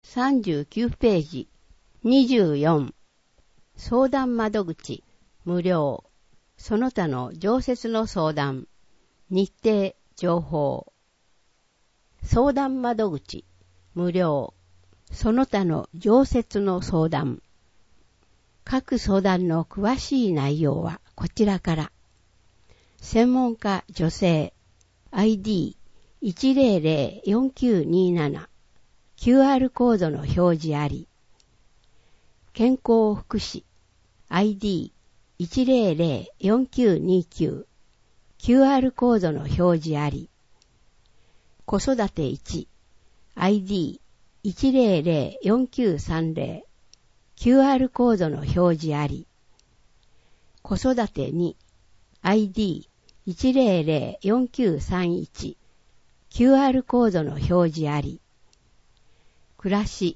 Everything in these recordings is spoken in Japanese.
39ページ。24。相談窓口、無料。その他の常設の相談。日程、情報。相談窓口、無料。その他の常設の相談。各相談の詳しい内容はこちらから。専門家女性 ID1004927 QR コードの表示あり。健康福祉 ID1004929 QR コードの表示あり。子育て1 ID1004930 QR コードの表示あり。子育て2 ID1004931 QR コードの表示あり。暮らし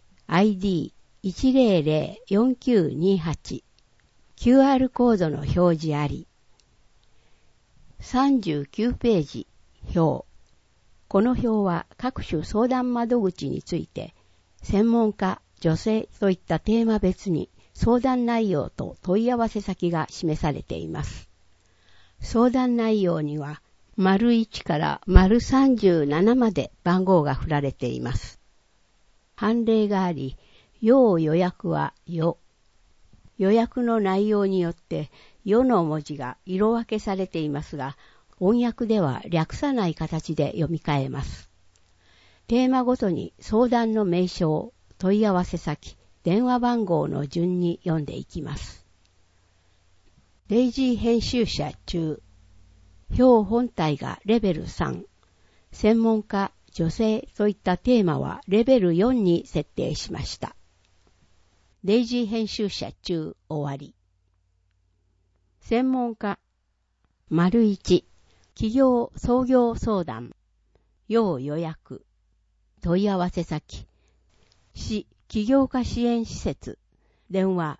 ID1004928 QR コードの表示あり。39ページ表。この表は各種相談窓口について専門家、女性といったテーマ別に相談内容と問い合わせ先が示されています。相談内容には丸1から丸37まで番号が振られています。判例があり、要予約は予。予約の内容によって予の文字が色分けされていますが、音訳では略さない形で読み替えます。テーマごとに相談の名称、問い合わせ先、電話番号の順に読んでいきます。デイジー編集者中。表本体がレベル3。専門家、女性といったテーマはレベル4に設定しました。デイジー編集者中終わり。専門家。丸1。企業創業相談。要予約。問い合わせ先。市起業家支援施設。電話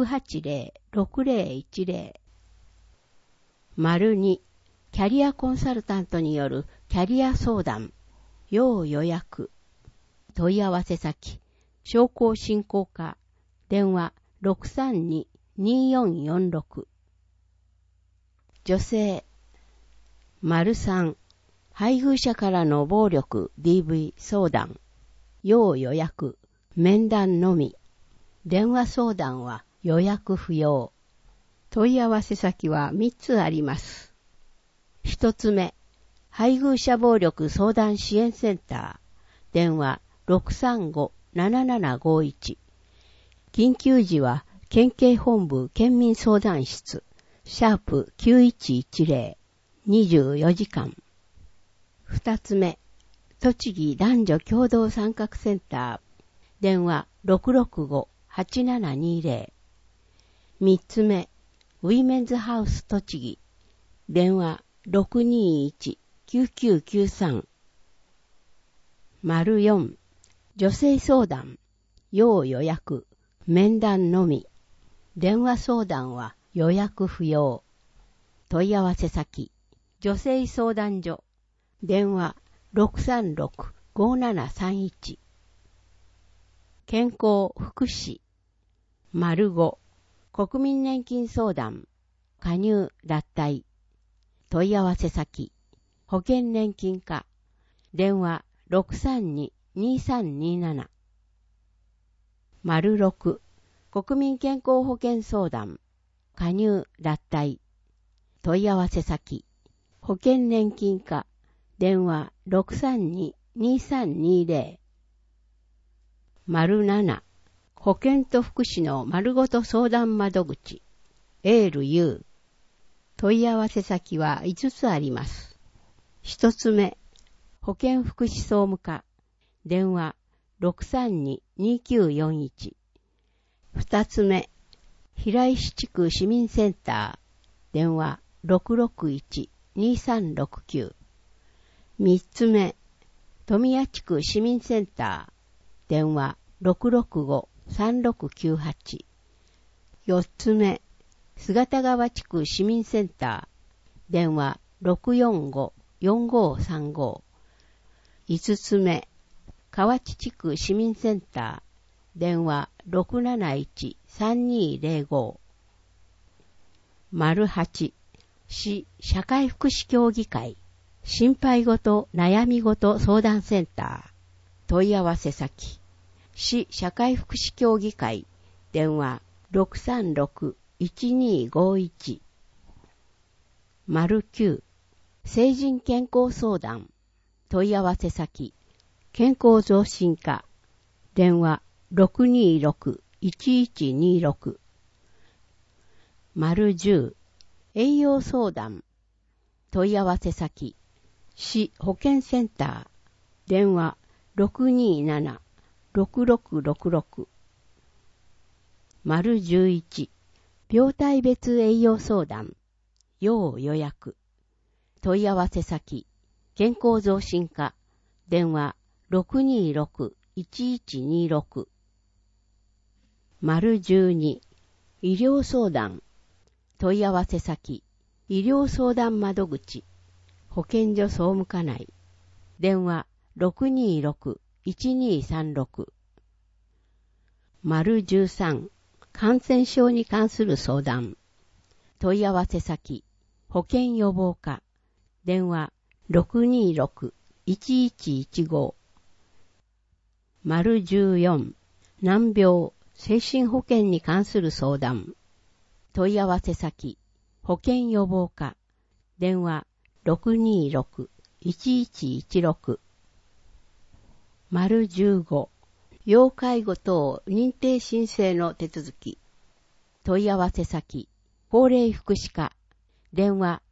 680-6010。丸2。キャリアコンサルタントによるキャリア相談。要予約。問い合わせ先。商工振興課。電話 632-2446。女性。丸3。配偶者からの暴力 DV 相談。要予約。面談のみ。電話相談は予約不要。問い合わせ先は3つあります。1つ目。配偶者暴力相談支援センター。電話 635-7751。緊急時は県警本部県民相談室。#9110。24時間。2つ目。栃木男女共同参画センター。電話 665-8720。3つ目。ウィメンズハウス栃木。電話 621-9993。丸4。女性相談。要予約。面談のみ。電話相談は予約不要。問い合わせ先。女性相談所。電話 636-5731。健康福祉。丸5。国民年金相談。加入脱退。問い合わせ先。保険年金課。電話 632-2327。丸6。国民健康保険相談。加入脱退。問い合わせ先。保険年金課。電話 632-2320。丸7。保健と福祉の丸ごと相談窓口。エール U。問い合わせ先は5つあります。1つ目。保健福祉総務課。電話 632-2941。2つ目。平石地区市民センター。電話 661-2369。3つ目。富谷地区市民センター。電話 665-3698。4つ目。姿川地区市民センター。電話 645-4535。5つ目。 河内地区市民センター、電話 671-3205。8、市社会福祉協議会、心配ごと悩みごと相談センター、問い合わせ先、市社会福祉協議会、電話 636-1251。9、成人健康相談、問い合わせ先、健康増進課、電話 626-1126。10、栄養相談、問い合わせ先、市保健センター、電話 627-6666。11、病態別栄養相談、要予約、問い合わせ先、健康増進課、電話 626-1126。12、医療相談、問い合わせ先、医療相談窓口、保健所総務課内、電話 626-1236。13、感染症に関する相談、問い合わせ先、保健予防課、電話 626-1115。14、難病、精神保健に関する相談、問い合わせ先、保健予防課、電話 626-1116。15、要介護等認定申請の手続き、問い合わせ先、高齢福祉課、電話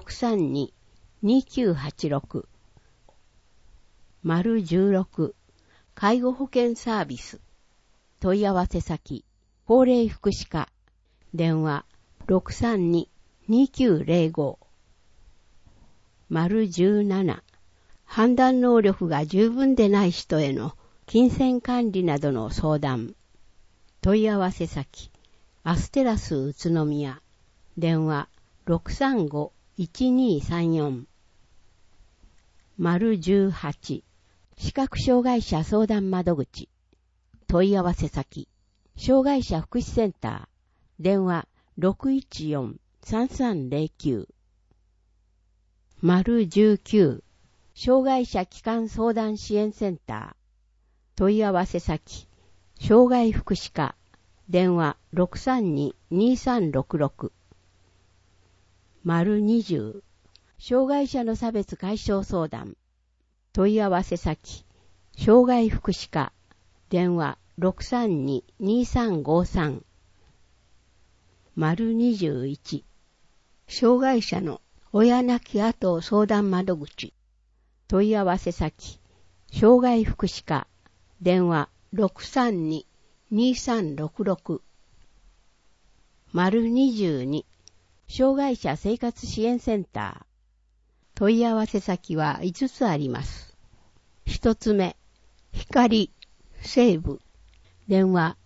632-2986。16、介護保険サービス、問い合わせ先、高齢福祉課、電話 632-2905。17、判断能力が十分でない人への金銭管理などの相談、問い合わせ先、アステラス宇都宮、電話 635-1234。18、視覚障害者相談窓口、問い合わせ先、障害者福祉センター、電話 614-3309。19、障害者基幹相談支援センター、問い合わせ先、障害福祉課、電話 632-2366。20、障害者の差別解消相談、問い合わせ先、障害福祉課、電話 632-2353。21、障害者の親亡き後相談窓口、問い合わせ先、障害福祉課、電話 632-2366。22、障害者生活支援センター、問い合わせ先は5つあります。1つ目、光、西部、電話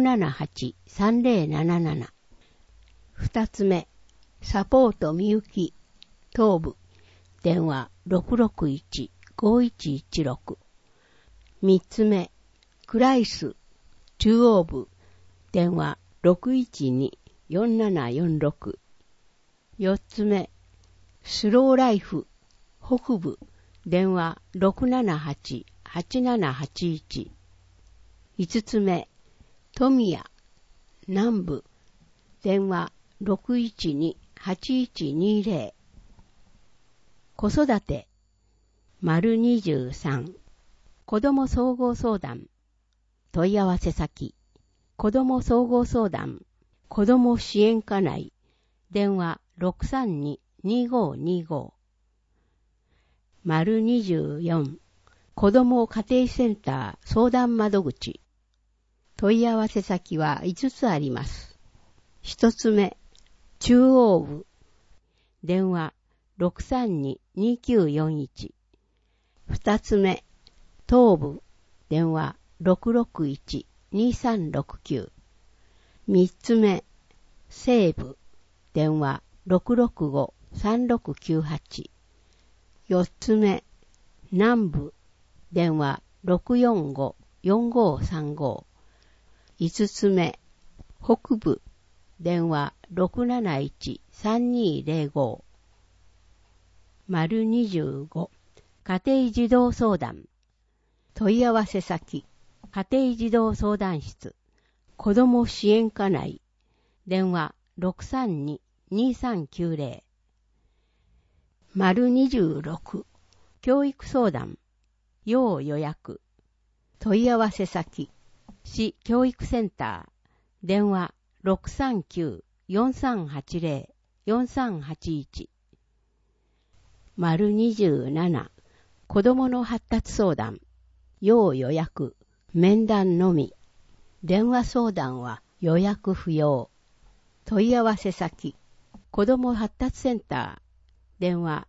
678-3077。2つ目、サポートみゆき、東部、電話 661-5116。3つ目、クライス、中央部、電話 612-4746。4つ目、スローライフ、北部、電話 678-8781。5つ目、富谷、南部、電話 612-8120。子育て、23、子ども総合相談、問い合わせ先、子ども総合相談、子ども支援課内、電話 632-2525。24、子ども家庭センター相談窓口、問い合わせ先は5つあります。1つ目、中央部、電話 632-2941。2つ目、東部、電話 661-2369。3つ目、西部、電話 665-3698。4つ目、南部、電話 645-4535。5つ目、北部、電話 671-3205。丸25、家庭児童相談。問い合わせ先、家庭児童相談室、子ども支援課内、電話 632-2390。丸26、教育相談、要予約。問い合わせ先、市教育センター、電話 639-4380-4381。丸27、子どもの発達相談、要予約、面談のみ。電話相談は予約不要。問い合わせ先、子ども発達センター、電話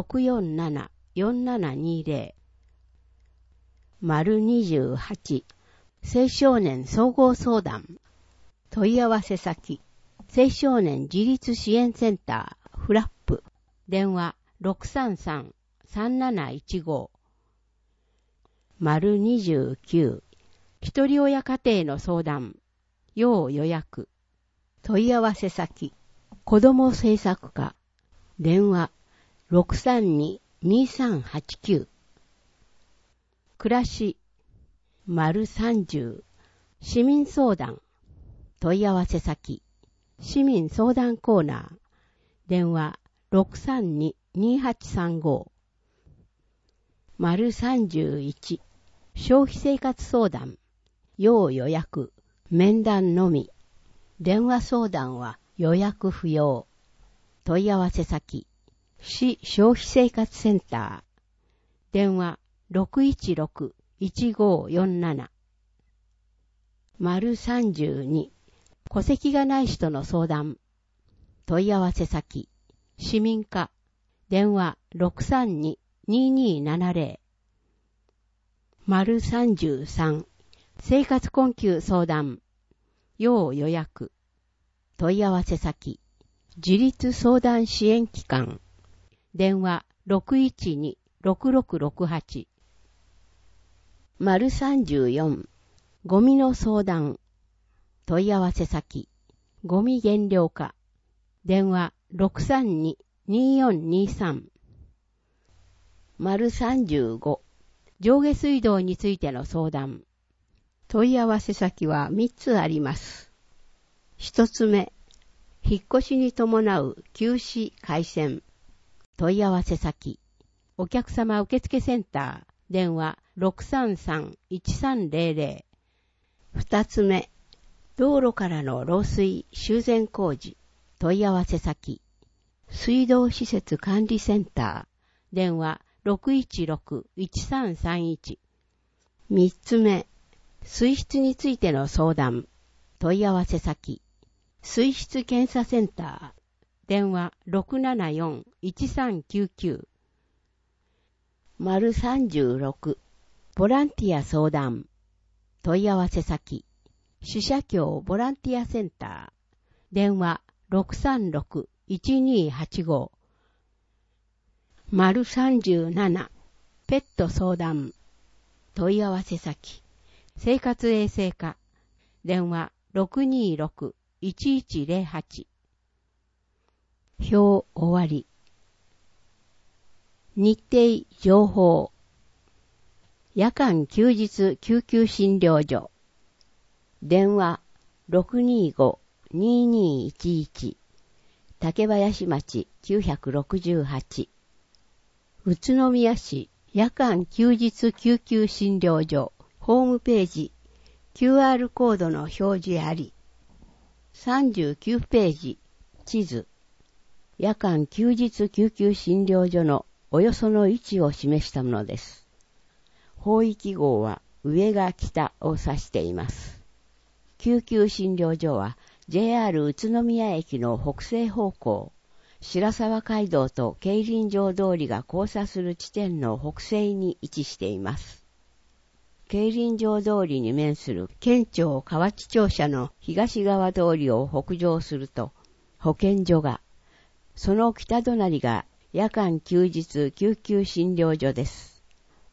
647-4720。丸28、青少年総合相談。問い合わせ先、青少年自立支援センター、フラップ、電話 633-3715。丸29、一人親家庭の相談、要予約。問い合わせ先、子ども政策課、電話 632-2389。暮らし、丸30、市民相談。問い合わせ先、市民相談コーナー、電話 632-2835。丸31、消費生活相談、要予約、面談のみ。電話相談は予約不要。問い合わせ先、市消費生活センター、電話 616-1547。丸32、戸籍がない人の相談。問い合わせ先、市民課、電話 632-2270。丸33、生活困窮相談。要予約。問い合わせ先、自立相談支援機関。電話 612-6668。丸34、ゴミの相談。問い合わせ先、ゴミ減量課。電話 632-2423。丸35、上下水道についての相談。問い合わせ先は3つあります。1つ目、引っ越しに伴う休止回線。問い合わせ先、お客様受付センター、電話 633-1300。2つ目、道路からの漏水修繕工事。問い合わせ先、水道施設管理センター、電話 616-1331。3つ目、水質についての相談。問い合わせ先、水質検査センター、電話 674-1399。丸36、ボランティア相談。問い合わせ先、死者協ボランティアセンター、電話 636-1285。丸37、ペット相談。問い合わせ先、生活衛生課、電話 626-1108。表終わり。日程情報。夜間休日救急診療所。電話 625-2211。竹林町968。宇都宮市夜間休日救急診療所ホームページ QR コードの表示あり。39ページ地図。夜間休日救急診療所のおよその位置を示したものです。方位記号は上が北を指しています。救急診療所は JR 宇都宮駅の北西方向、白沢街道と競輪場通りが交差する地点の北西に位置しています。競輪場通りに面する県庁河内庁舎の東側通りを北上すると、保健所が、その北隣が夜間休日救急診療所です。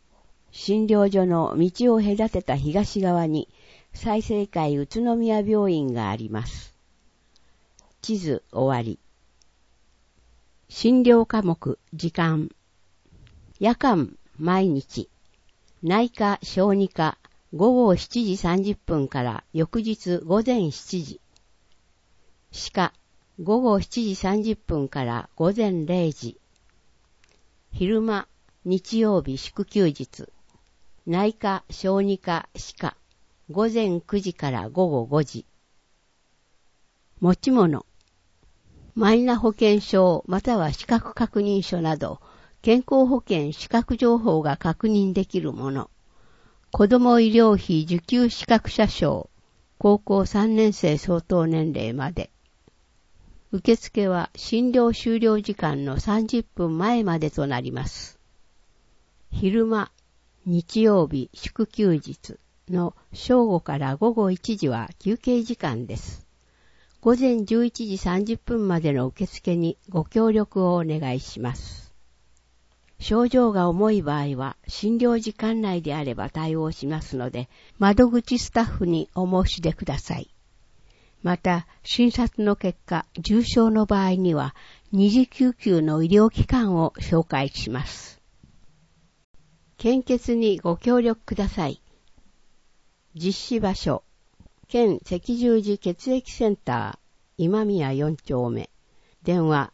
診療所の道を隔てた東側に済生会宇都宮病院があります。地図終わり。診療科目時間。夜間毎日。内科小児科午後7時30分から翌日午前7時。歯科午後7時30分から午前0時。昼間日曜日祝休日。内科小児科歯科午前9時から午後5時。持ち物。マイナ保険証または資格確認書など、健康保険資格情報が確認できるもの。子ども医療費受給資格者証、高校3年生相当年齢まで。受付は診療終了時間の30分前までとなります。昼間、日曜日祝休日の正午から午後1時は休憩時間です。午前11時30分までの受付にご協力をお願いします。症状が重い場合は診療時間内であれば対応しますので、窓口スタッフにお申し出ください。また、診察の結果、重症の場合には二次救急の医療機関を紹介します。献血にご協力ください。実施場所。県赤十字血液センター今宮4丁目電話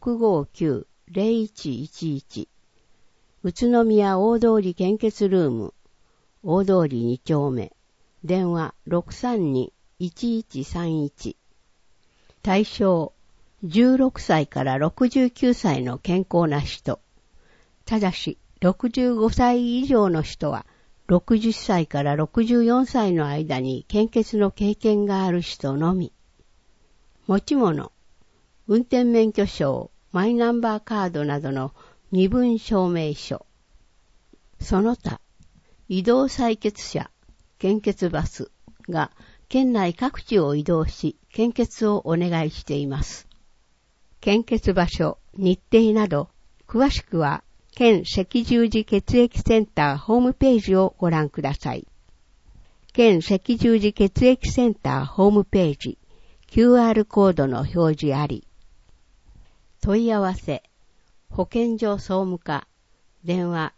659-0111 宇都宮大通り献血ルーム大通り2丁目電話 632-1131 対象16歳から69歳の健康な人。ただし65歳以上の人は60歳から64歳の間に献血の経験がある人のみ。持ち物、運転免許証、マイナンバーカードなどの身分証明書。その他、移動採血車、献血バスが県内各地を移動し、献血をお願いしています。献血場所、日程など、詳しくは、県赤十字血液センターホームページをご覧ください。県赤十字血液センターホームページ、QR コードの表示あり。問い合わせ、保健所総務課、電話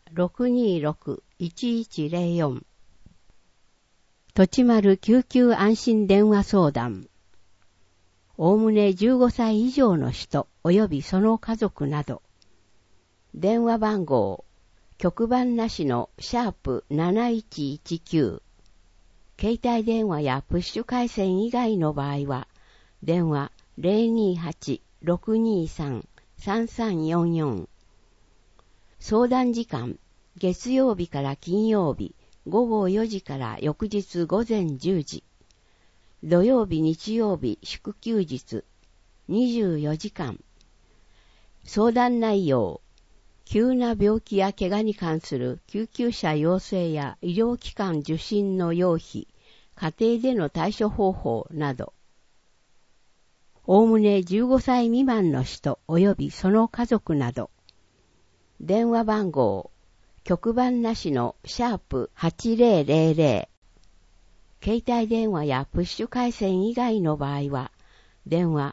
626-1104。とちまる救急安心電話相談。おおむね15歳以上の人及びその家族など。電話番号、局番なしの#7119。携帯電話やプッシュ回線以外の場合は、電話 028-623-3344。相談時間、月曜日から金曜日、午後4時から翌日午前10時。土曜日、日曜日、祝休日、24時間。相談内容、急な病気や怪我に関する救急車要請や医療機関受診の要費、家庭での対処方法など。おおむね15歳未満の人及びその家族など。電話番号、局番なしの#8000。携帯電話やプッシュ回線以外の場合は、電話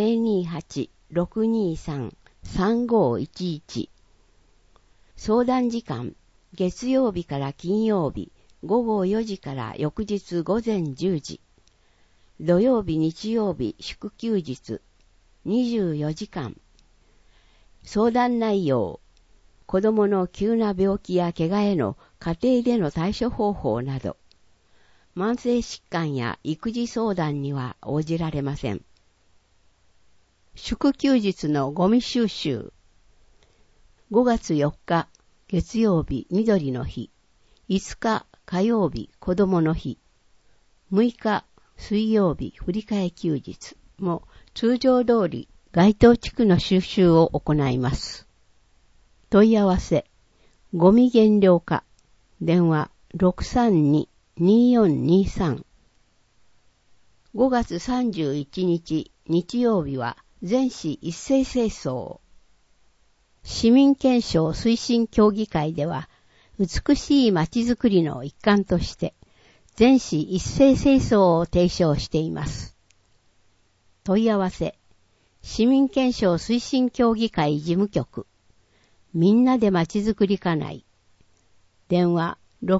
028-623-3511。相談時間、月曜日から金曜日、午後4時から翌日午前10時。土曜日、日曜日、祝休日、24時間。相談内容、子供の急な病気や怪我への家庭での対処方法など。慢性疾患や育児相談には応じられません。祝休日のゴミ収集。5月4日、月曜日、緑の日。5日、火曜日、子供の日。6日、水曜日、振り替え休日も通常通り該当地区の収集を行います。問い合わせ、ゴミ減量課、電話 632-2423。5月31日、日曜日は全市一斉清掃。市民憲章推進協議会では、 美しい街づくりの一環として、全市一斉清掃を提唱しています。問い合わせ、市民憲章推進協議会事務局、みんなで街づくり課内、電話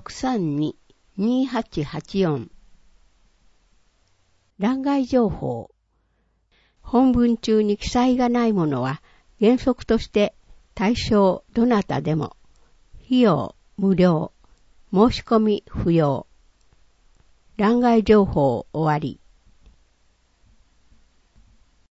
632-2884。欄外情報。本文中に記載がないものは原則として対象どなたでも費用無料、申し込み不要。欄外情報終わり。